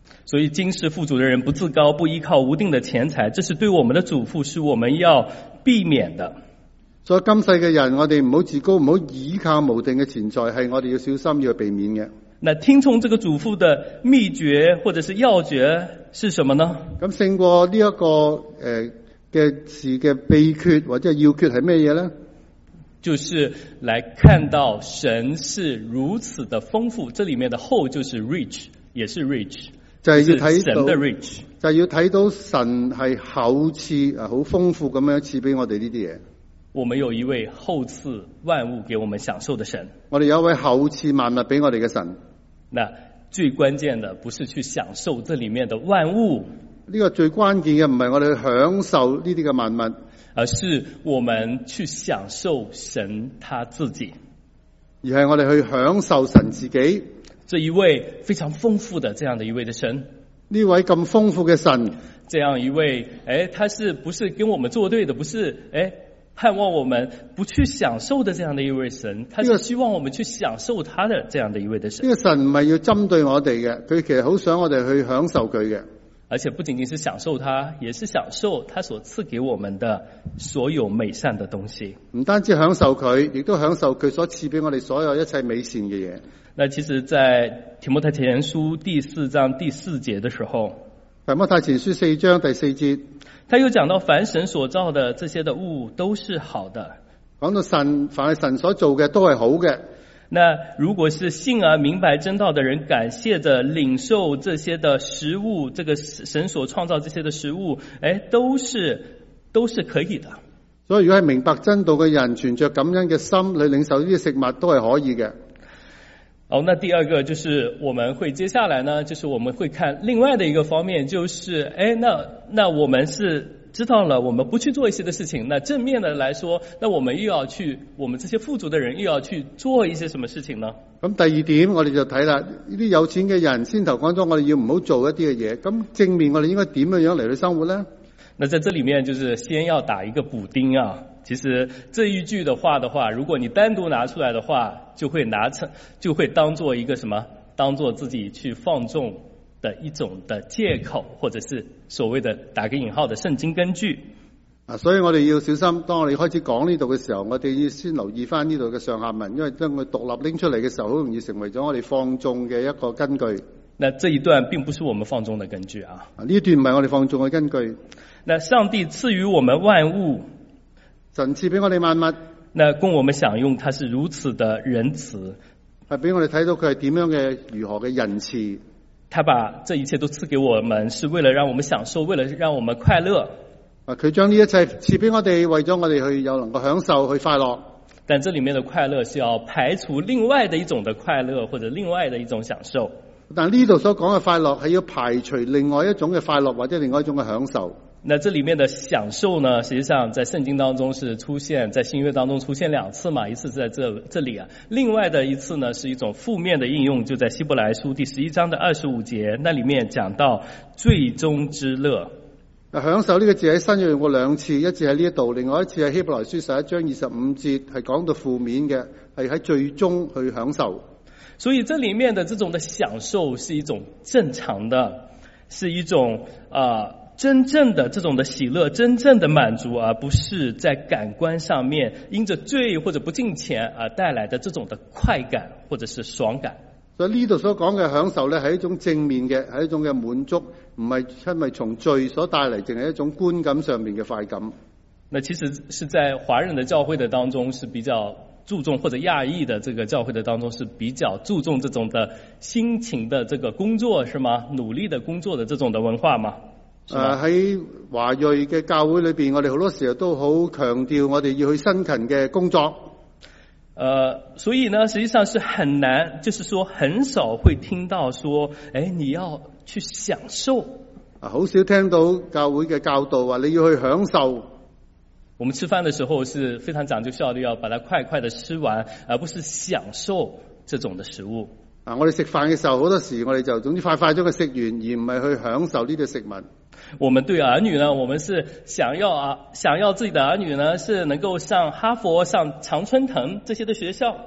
所以今世富足的人不自高，不依靠無定的錢財，這是對我們的囑咐，是我們要避免的。 所以今世嘅人，我哋唔好自高，唔好依靠無定嘅錢財，係我哋要小心要避免嘅。 那聽從這個囑咐的秘訣或者是要訣是什麼呢？ 咁勝過呢一個嘅事嘅秘訣或者要訣係咩嘢咧？ 就是來看到神是如此的豐富，這裡面的厚就是 rich， 也是 rich， 就係要睇到是神的 rich， 就係要睇到神係厚賜好豐富咁樣賜俾我哋呢啲嘢。 我們有一位厚賜萬物給我們享受的神， 我哋有一位厚賜萬物俾我哋嘅神。 那最關鍵的不是去享受這裡面的萬物， 呢個最關鍵嘅唔係我哋去享受呢啲嘅萬物， 而是我們去享受神他自己， 而係我哋去享受神自己。 這一位非常豐富的這樣的一位的神， 呢位咁豐富嘅神， 這樣一位他是不是跟我們作對的，不是盼望我們不去享受的這樣的一位神，他是希望我們去享受他的這樣的一位的神。 呢個神唔係要針對我哋嘅，佢其實好想我哋去享受佢嘅。 而且不僅僅是享受他，也是享受他所賜給我們的所有美善的東西。 唔單止享受佢，亦都享受佢所賜俾我哋所有一切美善嘅嘢。 那其實在提摩太前書第4章第4節的時候， 提摩太前書4章第4節， 他又講到凡神所造的這些的物都是好的。 講到凡係神所做嘅都係好嘅。 那如果是信而明白真道的人，感謝着領受這些的食物，這個神所創造這些的食物，都是可以的。 所以如果係明白真道嘅人，存着感恩嘅心去領受呢啲食物，都係可以嘅。 好，那第二個就是我們會接下來呢，就是我們會看另外的一個方面，就是那我們是知道了我們不去做一些的事情，那正面的來說，那我們又要去，我們這些富足的人又要去做一些什麼事情呢？ 咁第二點我哋就睇啦，呢啲有錢嘅人先頭講咗，我哋要唔好做一啲嘅嘢，咁正面我哋應該點樣嚟去生活呢？ 那在這裡面就是先要打一個補丁啊。其實這一句的話，如果你單獨拿出來的話，就會當做一個什麼？當做自己去放縱的一種的借口，或者是所謂的打個引號的聖經根據。 所以我哋要小心，當我哋開始講呢度嘅時候，我哋要先留意翻呢度嘅上下文，因為當佢獨立拎出嚟嘅時候，好容易成為咗我哋放縱嘅一個根據。 那這一段並不是我們放縱的根據啊。 呢一段唔係我哋放縱嘅根據。 那上帝賜予我們萬物， 神賜俾我哋萬物， 那供我們享用，他是如此的仁慈， 係俾我哋睇到佢係點樣嘅，如何嘅仁慈。 他把這一切都賜給我們，是為了讓我們享受，為了讓我們快樂。 佢將呢一切賜俾我哋，為咗我哋去有能夠享受，去快樂。 但這裡面的快樂是要排除另外的一種的快樂，或者另外的一種享受。 但呢度所講嘅快樂係要排除另外一種嘅快樂，或者另外一種嘅享受。 那這裡面的享受呢，實際上在聖經當中是出現，在新約當中出現2次嘛，一次是在這裡啊，另外的一次呢是一種負面的應用，就在希伯來書第11章的25節，那裡面講到最終之樂。 享受呢個字喺新約用過2次，一次喺呢一度，另外一次喺希伯來書11章25節係講到負面嘅，係喺最終去享受。 所以這裡面的這種的享受是一種正常的，是一種真正的這種的喜樂，真正的滿足，而不是在感官上面因着罪或者不敬虔而帶來的這種的快感或者是爽感。 所以呢度所講嘅享受咧，係一種正面嘅，係一種嘅滿足，唔係因為從罪所帶嚟，淨係一種觀感上面嘅快感。 那其實是在華人的教會的當中是比較注重，或者亞裔的這個教會的當中是比較注重這種的辛勤的這個工作，是嗎？努力的工作的這種的文化嗎？ 喺華裔嘅教會裏邊，我哋好多時候都好強調我哋要去辛勤嘅工作。 所以呢，實際上是很難，就是說很少會聽到說，你要去享受。 好少聽到教會嘅教導話你要去享受。 我們吃飯的時候是非常講究效率，要把它快快的吃完，而不是享受這種的食物。 我哋食飯嘅時候，好多時我哋就總之快快將佢食完，而唔係去享受呢啲食物。 我們對兒女呢，我們是想要自己的兒女呢是能夠上哈佛、上常春藤這些的學校。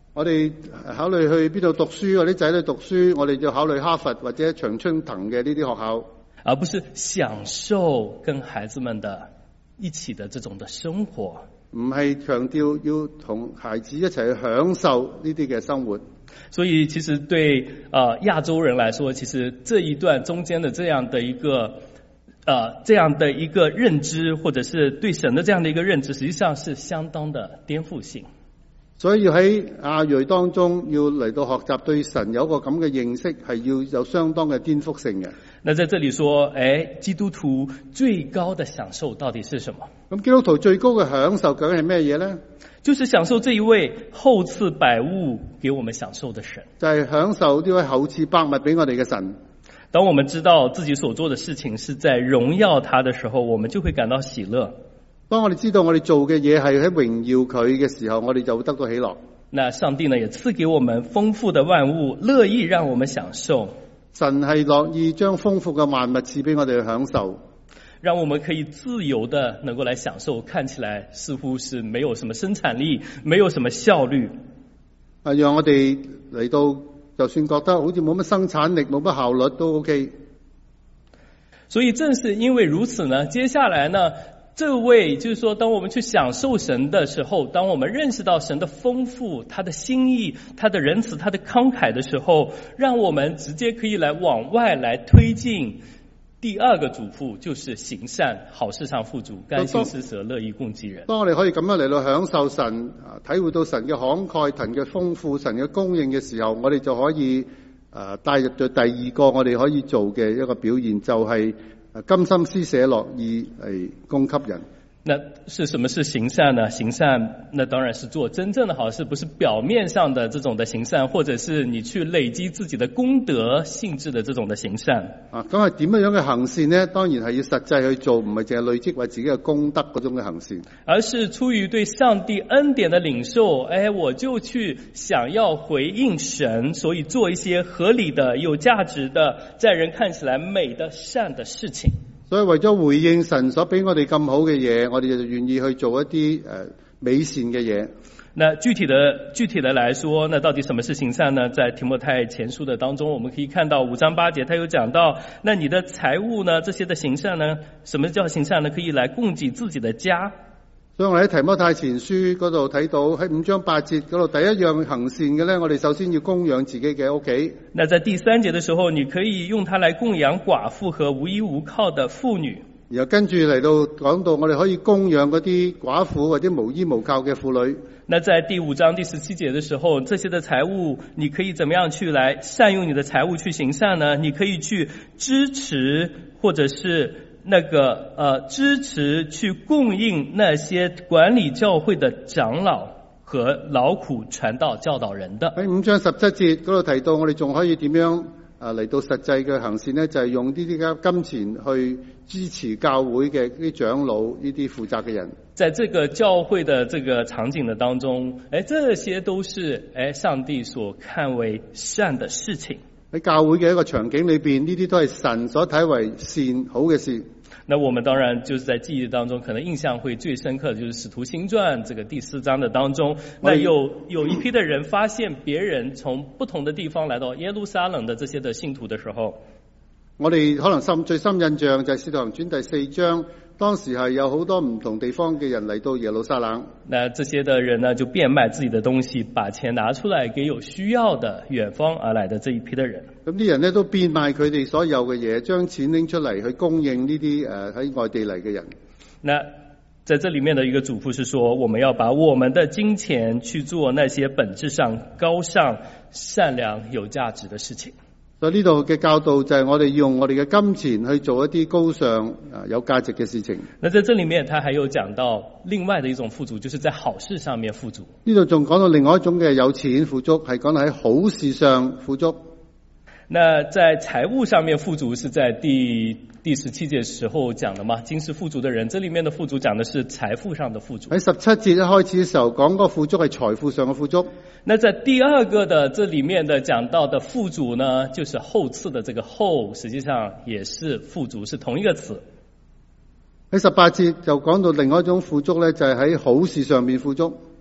我哋考慮去邊度讀書，或者仔女讀書，我哋就考慮哈佛或者常春藤嘅呢啲學校， 而不是享受跟孩子們的一起的這種的生活。 唔係強調要同孩子一齊去享受呢啲嘅生活。 所以其實對亞洲人來說，其實這一段中間的這樣的一個認知，或者是對神的這樣的一個認知，實際上是相當的顛覆性。 所以要喺亞裔當中要嚟到學習對神有個咁嘅認識，係要有相當嘅顛覆性嘅。 那在這裡說，基督徒最高的享受到底是什麼？ 咁基督徒最高嘅享受究竟係咩嘢呢？ 就是享受這一位厚賜百物給我們享受的神， 就係享受呢位厚賜百物俾我哋嘅神。 當我們知道自己所做的事情是在榮耀他的時候，我們就會感到喜樂。 當我哋知道我哋做嘅嘢係喺榮耀佢嘅時候，我哋就會得到喜樂。 那上帝呢也賜給我們豐富的萬物，樂意讓我們享受。 神係樂意將豐富嘅萬物賜俾我哋去享受， 讓我們可以自由的能夠來享受，看起來似乎是沒有什麼生產力，沒有什麼效率。 讓我哋嚟到，就算覺得好似冇乜生產力，冇乜效率都 OK。 所以正是因為如此呢，接下來呢，這位就是說，當我們去享受神的時候，當我們認識到神的豐富，他的心意，他的仁慈，他的慷慨的時候，讓我們直接可以來往外來推進第二個囑咐，就是行善，好事上富足，甘心施捨，樂意供給人。 當我哋可以咁樣嚟到享受神，體會到神嘅慷慨、神嘅豐富、神嘅供應嘅時候，我哋就可以帶入咗第二個我哋可以做嘅一個表現，就係甘心施捨，樂意嚟供給人。 那是什麼是行善呢？行善那當然是做真正的好事，不是表面上的這種的行善，或者是你去累積自己的功德性質的這種的行善。 咁係點樣嘅行善呢？當然係要實際去做，唔係淨係累積為自己嘅功德嗰種嘅行善， 而是出於對上帝恩典的領受，我就去想要回應神，所以做一些合理的、有價值的、在人看起來美的善的事情。 所以為咗回應神所俾我哋咁好嘅嘢，我哋就願意去做一啲美善嘅嘢。 那具體的來說，那到底什麼是行善呢？在提摩太前書的當中，我們可以看到5章8節，他有講到，那你的財物呢，這些的行善呢，什麼叫行善呢？可以來供給自己的家。 所以我哋喺提摩太前書嗰度睇到，喺5章8節嗰度第一樣行善嘅咧，我哋首先要供養自己嘅屋企。 那在第3節的時候，你可以用它來供養寡婦和無依無靠的婦女。 然後跟住嚟到講到，我哋可以供養嗰啲寡婦或者無依無靠嘅婦女。 那在第5章第17節的時候，這些的財物，你可以怎麼樣去來善用你的財物去行善呢？你可以去支持，或者是支持去供應那些管理教會的長老和勞苦傳道教導人的。 喺5章17節嗰度提到，我哋仲可以點樣嚟到實際嘅行善呢？就係用呢啲金錢去支持教會嘅啲長老，呢啲負責嘅人。 在這個教會的這個場景的當中，這些都是上帝所看為善的事情。 喺教會嘅一個場景裏邊，呢啲都係神所睇為善好嘅事。 那我們當然就是在記憶當中，可能印象會最深刻的就是《使徒行傳》這個第4章的當中，那有一批的人發現別人從不同的地方來到耶路撒冷的這些的信徒的時候， 我哋可能最深印象就係《使徒行傳》第4章，當時係有好多唔同地方嘅人嚟到耶路撒冷。 那這些的人呢，就變賣自己的東西，把錢拿出來給有需要的遠方而來的這一批的人。 咁啲人呢都變賣佢哋所有嘅嘢，將錢拎出嚟去供應呢啲喺外地嚟嘅人。 那在這裡面的一個囑咐是說，我們要把我們的金錢去做那些本質上高尚、善良、有價值的事情。 所以呢度嘅教導就係我哋用我哋嘅金錢去做一啲高尚有價值嘅事情。 那在這裡面，他還有講到另外的一種富足，就是在好事上面富足。 呢度仲講到另外一種嘅有錢富足，係講到喺好事上富足。 那在財務上面富足是在第17節時候講的嘛？今世富足的人，這裡面的富足講的是財富上的富足。 喺17節一開始嘅時候講個富足係財富上嘅富足。 那在第二個的這裡面的講到的富足呢，就是後賜的這個後，實際上也是富足，是同一個詞。 喺18節就講到另外一種富足呢，就係喺好事上面富足。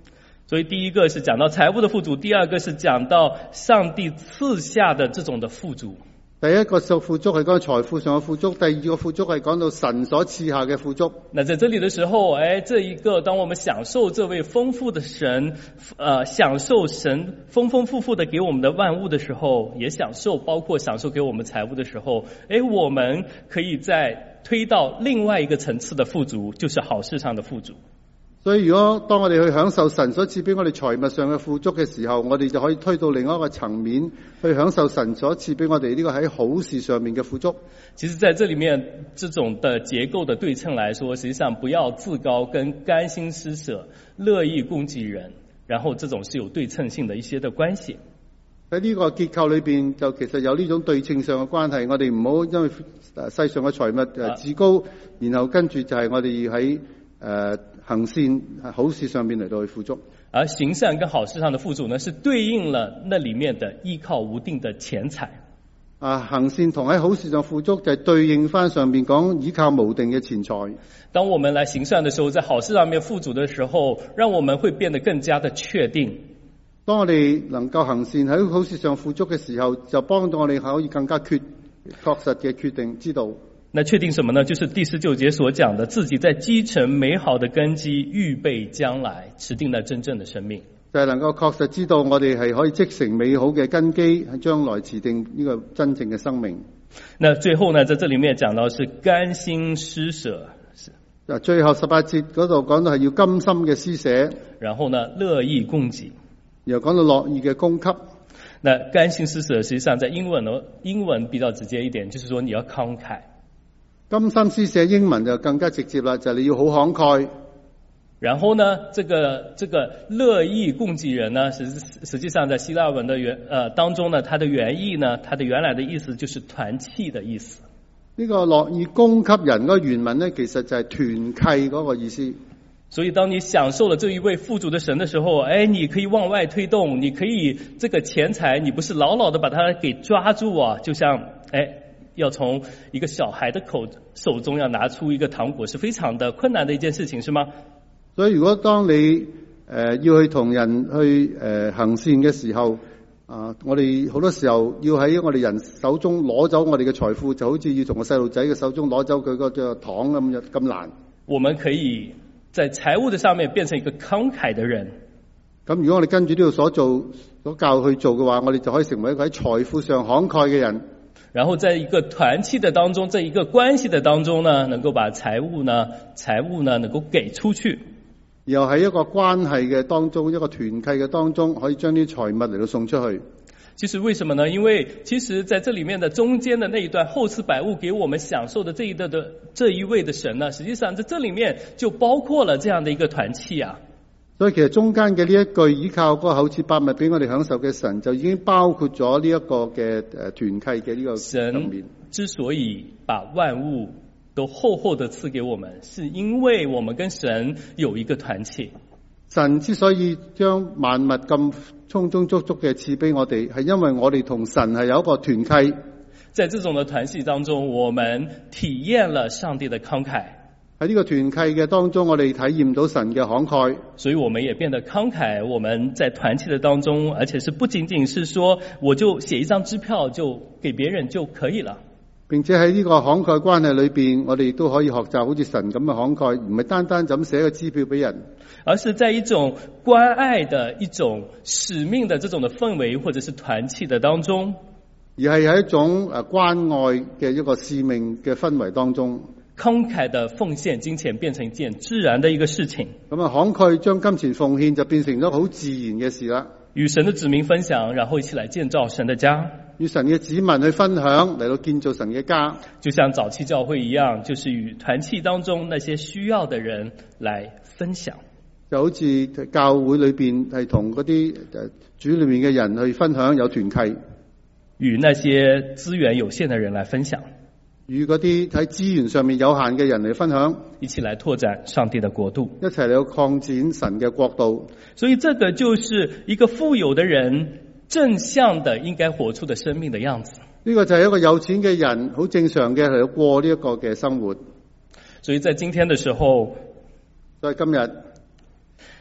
所以第一个是講到財務的富足，第二個是講到上帝賜下的這種的富足。 第一個富足係講財富上嘅富足，第二個富足係講到神所賜下嘅富足。 那在這裡的時候，這一個當我們享受這位豐富的神，享受神豐豐富富的給我們的萬物的時候，也包括享受給我們財物的時候，我們可以再推到另外一個層次的富足，就是好事上的富足。 所以如果當我哋去享受神所賜俾我哋財物上嘅富足嘅時候，我哋就可以推到另外一個層面去享受神所賜俾我哋呢個喺好事上面嘅富足。 其實在這裡面這種的結構的對稱來說，實際上不要自高跟甘心施捨樂意供給人，然後這種是有對稱性的一些的關係。 喺呢個結構裏邊就其實有呢種對稱上嘅關係，我哋唔好因為世上嘅財物自高，然後跟住就係我哋喺行善好事上面嚟到去富足。 而行善跟好事上的富足呢，是對應了那裡面的依靠無定的錢財。 行善同喺好事上富足就係對應翻上面講依靠無定嘅錢財。 當我們來行善的時候，在好事上面富足的時候，讓我們會變得更加的確定。 當我哋能夠行善喺好事上富足嘅時候，就幫到我哋可以更加確實嘅決定知道。 那確定什麼呢？就是第19節所講的，自己在積成美好的根基，預備將來，持定了真正的生命。 就係能夠確實知道我哋係可以積成美好嘅根基，喺將來持定呢個真正嘅生命。 那最後呢，在這裡面講到是甘心施捨。 最後18節嗰度講到係要甘心嘅施捨， 然後呢，樂意供給， 又講到樂意嘅供給。 那甘心施捨實際上在英文比較直接一點，就是說你要慷慨。 甘心施捨英文就更加直接啦，就係你要好慷慨。 然後呢，這個樂意供給人呢，實際上在希臘文的當中呢，它的原意呢，它的原來的意思就是團契的意思。 呢個樂意供給人嗰個原文呢，其實就係團契嗰個意思。 所以當你享受了這一位富足的神的時候，你可以往外推動，你可以這個錢財，你不是牢牢的把它給抓住啊，就像要從一個小孩的手中要拿出一個糖果，是非常的困難的一件事情，是嗎？ 所以如果當你要去同人去行善嘅時候，我哋好多時候要喺我哋人手中攞走我哋嘅財富，就好似要從個細路仔嘅手中攞走佢個糖咁難。 我們可以在財務的上面變成一個慷慨的人。 咁如果我哋跟住呢度所教去做嘅話，我哋就可以成為一個喺財富上慷慨嘅人。 然後在一個團契的當中，在一個關係的當中呢，能夠把財物呢能夠給出去。 又喺一個關係嘅當中，一個團契嘅當中，可以將啲財物嚟到送出去。 其實為什麼呢？因為其實在這裡面的中間的那一段厚賜百物給我們享受的這一位的神呢，實際上在這裡面就包括了這樣的一個團契啊。 所以其實中間嘅呢一句依靠嗰個厚賜百物俾我哋享受嘅神，就已經包括咗呢一個嘅團契嘅呢個層面。 神之所以把萬物都厚厚的賜給我們，是因為我們跟神有一個團契。 神之所以將萬物咁充充足足嘅賜俾我哋，係因為我哋同神係有一個團契。 在這種的團契當中，我們體驗了上帝的慷慨。 喺呢個團契嘅當中，我哋體驗到神嘅慷慨， 所以我們也變得慷慨。我們在團契的當中，而且是不僅僅是說我就寫一張支票就給別人就可以了， 並且喺呢個慷慨關係裏邊，我哋都可以學習好似神咁嘅慷慨，唔係單單就咁寫個支票俾人， 而是在一種關愛的一種使命的這種的氛圍，或者是團契的當中， 而係喺一種關愛嘅一個使命嘅氛圍當中。 慷慨的奉獻金錢變成一件自然的一個事情。 咁慷慨將金錢奉獻就變成咗好自然嘅事啦。 與神的子民分享，然後一起來建造神的家。 與神嘅子民去分享，嚟到建造神嘅家。 就像早期教會一樣，就是與團契當中那些需要的人來分享。 就好似教會裏邊係同嗰啲主裏面嘅人去分享，有團契。 與那些資源有限的人來分享。 與嗰啲喺資源上面有限嘅人嚟分享， 一起來拓展上帝的國度， 一齊嚟擴展神嘅國度。 所以這個就是一個富有的人正向的應該活出的生命的樣子。 呢個就係一個有錢嘅人好正常嘅嚟過呢一個嘅生活。 所以在今天的時候， 在今日，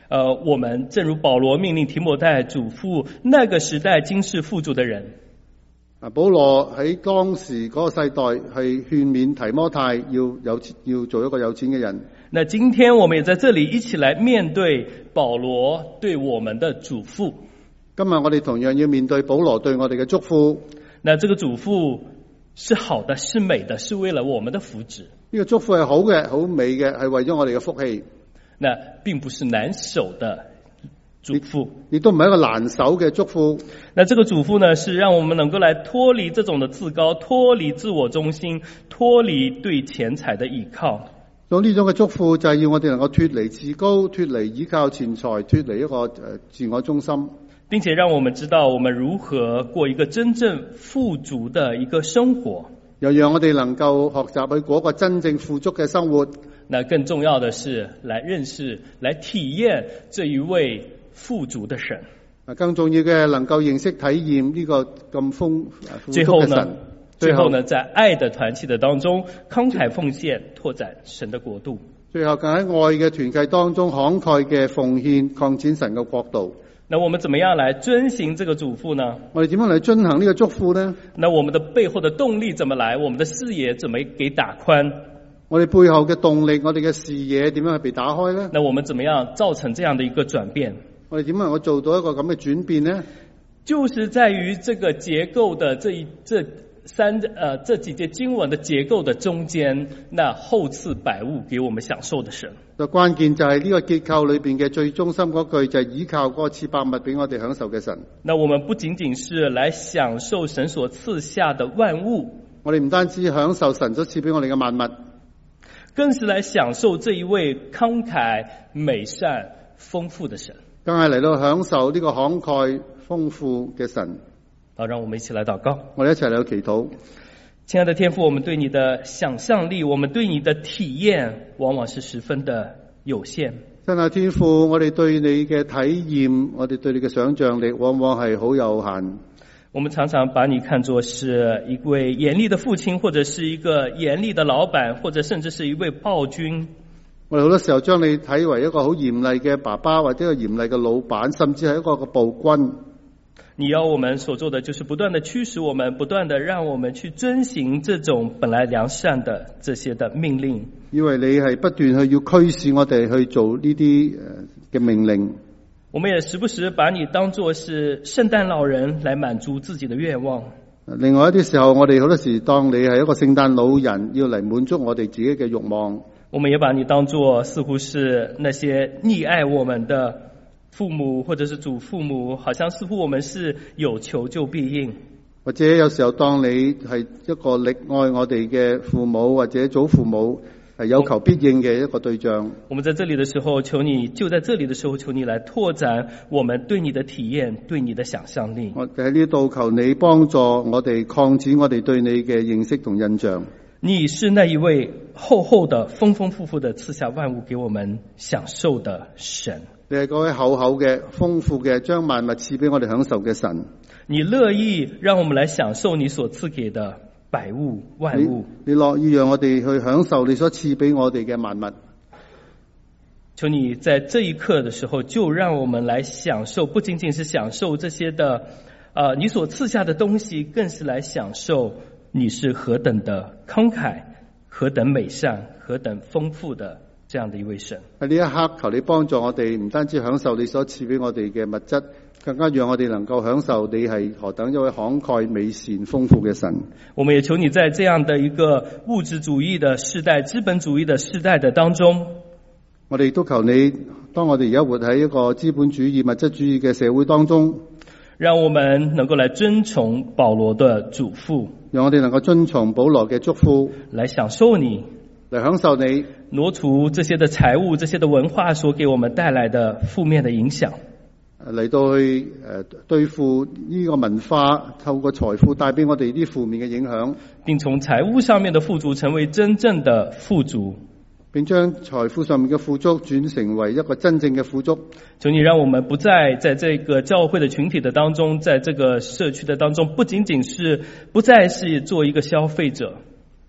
我們正如保羅命令提摩太囑咐那個時代今世富足的人。 保羅喺當時嗰個世代係勸勉提摩太要做一個有錢嘅人。 那今天我們也在這裡一起來面對保羅對我們的囑咐。 今日我哋同樣要面對保羅對我哋嘅囑咐。 那這個囑咐是好的，是美的，是為了我們的福祉。 呢個囑咐係好嘅，好美嘅，係為咗我哋嘅福氣。 那並不是難守的囑咐， 亦都唔係一個難守嘅囑咐。 那這個囑咐呢，是讓我們能夠來脫離這種的自高，脫離自我中心，脫離對錢財的依靠。 所以呢種嘅囑咐就係要我哋能夠脫離自高，脫離依靠錢財，脫離一個自我中心， 並且讓我們知道我們如何過一個真正富足的一個生活。 又讓我哋能夠學習去過一個真正富足嘅生活。 那更重要的是來認識、來體驗這一位富足的神。 更重要嘅能夠認識體驗呢個咁富足嘅神。 最後呢，在愛的團契的當中，慷慨奉獻，拓展神的國度。 最後更喺愛嘅團契當中，慷慨嘅奉獻，擴展神嘅國度。 那我們怎麼樣來遵行這個囑咐呢？ 我哋點樣嚟遵行呢個囑咐呢？ 那我們的背後的動力怎麼來？我們的視野怎麼給打寬？ 我哋背後嘅動力，我哋嘅視野點樣去被打開呢？ 那我們怎麼樣造成這樣的一個轉變？ 我哋點樣能夠做到一個咁嘅轉變呢？ 就是在於這個結構的這幾節經文的結構的中間，那厚賜百物給我們享受的神。 就關鍵就係呢個結構裏邊嘅最中心嗰句，就係依靠嗰個賜百物俾我哋享受嘅神。 那我們不僅僅是來享受神所賜下的萬物， 我哋唔單止享受神所賜俾我哋嘅萬物， 更是來享受這一位慷慨美善豐富的神。 更係嚟到享受呢個慷慨豐富嘅神。 好，讓我們一起來禱告。 我哋一齊嚟到祈禱。 親愛的天父，我們對你的想象力，我們對你的體驗，往往是十分的有限。 親愛的天父，我哋對你嘅體驗，我哋對你嘅想象力，往往係好有限。 我們常常把你看作是一位嚴厲的父親，或者是一個嚴厲的老闆，或者甚至是一位暴君。 我哋好多時候將你睇為一個好嚴厲嘅爸爸，或者一個嚴厲嘅老闆，甚至係一個暴君。 你要我們所做的就是不斷的驅使我們，不斷的讓我們去遵行這種本來良善的這些的命令。 因為你係不斷去要驅使我哋去做呢啲嘅命令。 我們也時不時把你當作是聖誕老人來滿足自己的願望。 另外一啲時候，我哋好多時當你係一個聖誕老人，要嚟滿足我哋自己嘅慾望。 我們也把你當作似乎是那些溺愛我們的父母或者是祖父母，好像似乎我們是有求就必應。 或者有時候當你係一個溺愛我哋嘅父母或者祖父母，係有求必應嘅一個對象。 我們在這裡的時候，求你就在這裡的時候，求你來拓展我們對你的體驗，對你的想象力。 我哋喺呢度求你幫助我哋擴展我哋對你嘅認識同印象。 你是那一位厚厚的、豐豐富富的賜下萬物給我們享受的神。 你係嗰位厚厚嘅、豐富嘅，將萬物賜俾我哋享受嘅神。 你樂意讓我們來享受你所賜給的百物萬物。 你樂意讓我哋去享受你所賜俾我哋嘅萬物。 求你在這一刻的時候，就讓我們來享受，不僅僅是享受這些的，你所賜下的東西，更是來享受你是何等的慷慨，何等美善，何等豐富的這樣的一位神。 喺呢一刻，求你幫助我哋，唔單止享受你所賜俾我哋嘅物質，更加讓我哋能夠享受你係何等一位慷慨美善豐富嘅神。 我們也求你在這樣的一個物質主義的世代、資本主義的世代的當中， 我哋都求你，當我哋而家活喺一個資本主義、物質主義嘅社會當中， 讓我們能夠來遵從保羅的囑咐， 讓我哋能夠遵從保羅嘅囑咐， 來享受你， 嚟享受你， 挪除這些的財物、這些的文化所給我們帶來的負面的影響， 嚟到去對付呢個文化，透過財富帶俾我哋啲負面嘅影響， 並從財物上面的富足成為真正的富足， 並將財富上面嘅富足轉成為一個真正嘅富足。 求你讓我們不再在這個教會的群體的當中，在這個社區的當中，不再是做一個消費者。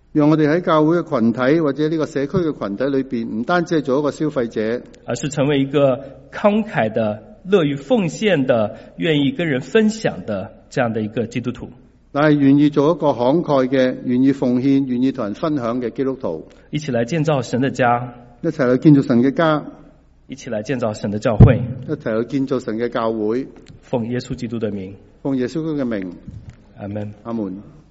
讓我哋喺教會嘅群體或者呢個社區嘅群體裏邊，唔單止係做一個消費者， 而是成為一個慷慨的、樂於奉獻的、願意跟人分享的這樣的一個基督徒。 但係願意做一個慷慨嘅、願意奉獻、願意同人分享嘅基督徒。 一起來建造神的家， 一齊去建造神嘅家， 一起來建造神的教會， 一齊去建造神嘅教會。 奉耶穌基督的名， 奉耶穌基督嘅名， 阿門。 阿門。